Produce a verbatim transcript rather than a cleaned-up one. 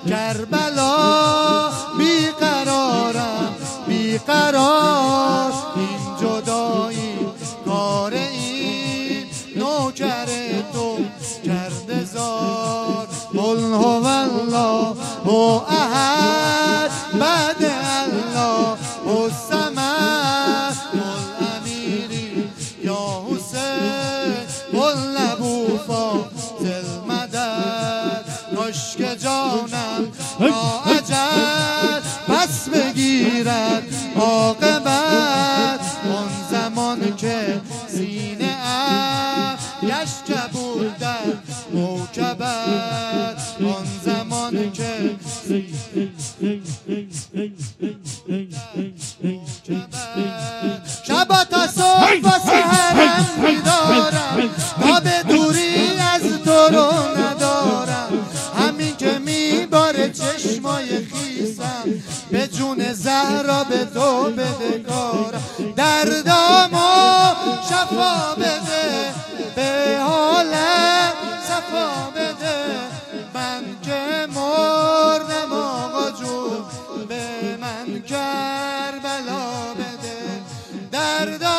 کربلا بیقرارم بیقرار، این جدایی کار این نوکر تو کرده زار. قل هو الله هو احد بعد الله الصمد، قل امیری یا حسین قل لبو فاضل مدد. کاشک جانم تا اجل پس بگیرد عاقبت، اون زمان که سینه ام یشکبود در موکبت، اون زمان که شبا تا صبح و سحرم بیدارم، تا به دوری از تو رو ندارم. همین که میباره چشمای خیسم، به جون زهرا به تو بدهکارم. دردامو شفا بده، به حالم صفا بده. من که مردم آقا جون، به من کربلا بده. درد